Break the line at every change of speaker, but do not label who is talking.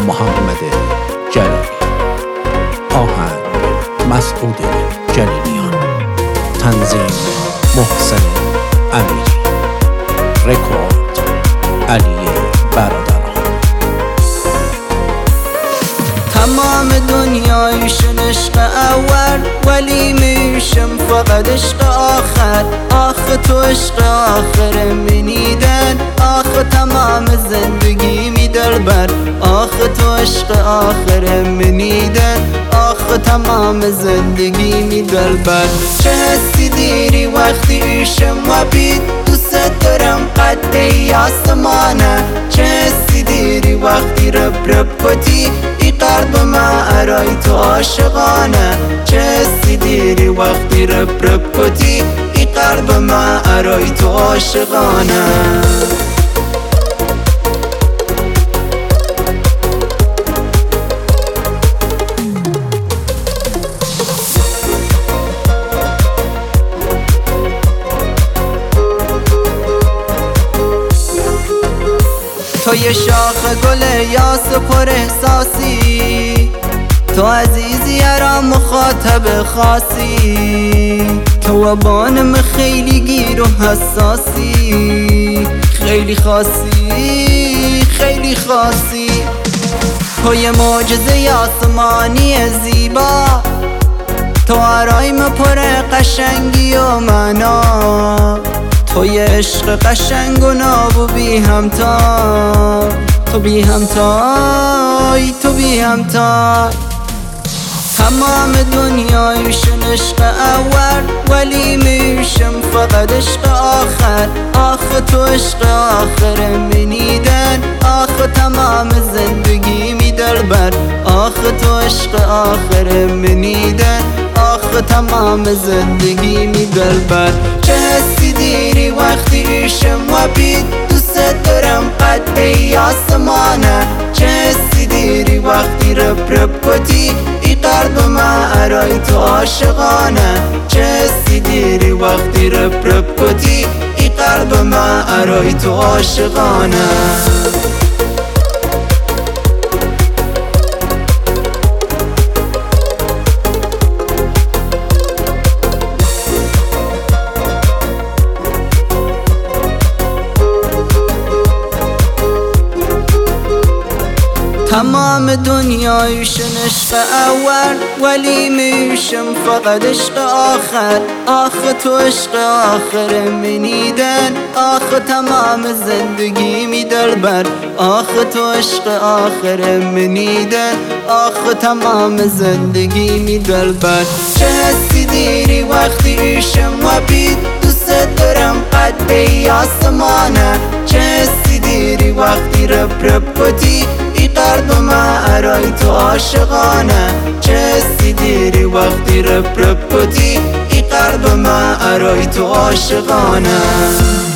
محمد جلیلی. آهنگ مسعود جلیلیان. تنظیم محسن امیری. رکورد علی برادران.
تمام دنیایشون عشق اول، ولی میشم فقط عشق آخر. آخه تو عشق آخر منیدن، آخه تمام زندگی می دلبر. آخه تو عشق آخر منیدن، آخه تمام زندگی می دلبر. چه حسی دیری وقتی ایشم و بید، دوست دارم قد آسمانه. چه حسی دیری وقتی رب کتی، ای قلب ما ارای تو عاشقانه. چه حسی دیری وقتی رب کتی، ای قلب ما ارای تو عاشقانه. تو یه شاخ گل یاس پر احساسی، تو عزیزی یارا مخاطب خاصی. تو بانم خیلی گیر و حساسی، خیلی خاصی خیلی خاصی. تو یه معجزه آسمانی زیبا، تو آرایم پر قشنگی و معنا. تو یه عشق قشنگ و ناب و بی همتا. تو بی همتای، تو بی همتای. تمام دنیایشون عشق اول، ولی میشم فقط عشق آخر. آخه تو عشق آخر منیدن، آخه تمام زندگی می دلبر. آخه تو عشق آخر منیدن، آخه تمام زندگی می دلبر. چه حسی دیری وقتی ایشم و بید، دوست دارم قد آسمانه. چه حسی دیری وقتی رب کتی، ای قلب ما ارای تو عاشقانه. چه حسی دیری وقتی رب کتی، ای قلب ما ارای تو عاشقانه. تمام دنیایشون عشق اول، ولی میشم فقط عشق آخر. آخه تو عشق آخر منیدن، آخه تمام زندگی می دلبر. آخه تو عشق آخر منیدن، آخه تمام زندگی می دلبر. چه حسی دیری وقتی ایشم و بید، دوست دارم قد آسمانه. چه حسی دیری وقتی رب کتی، ای قلب ما ارای تو عاشقانه. چه حسی دیری وقتی رب کتی، ای قلب ما ارای تو عاشقانه.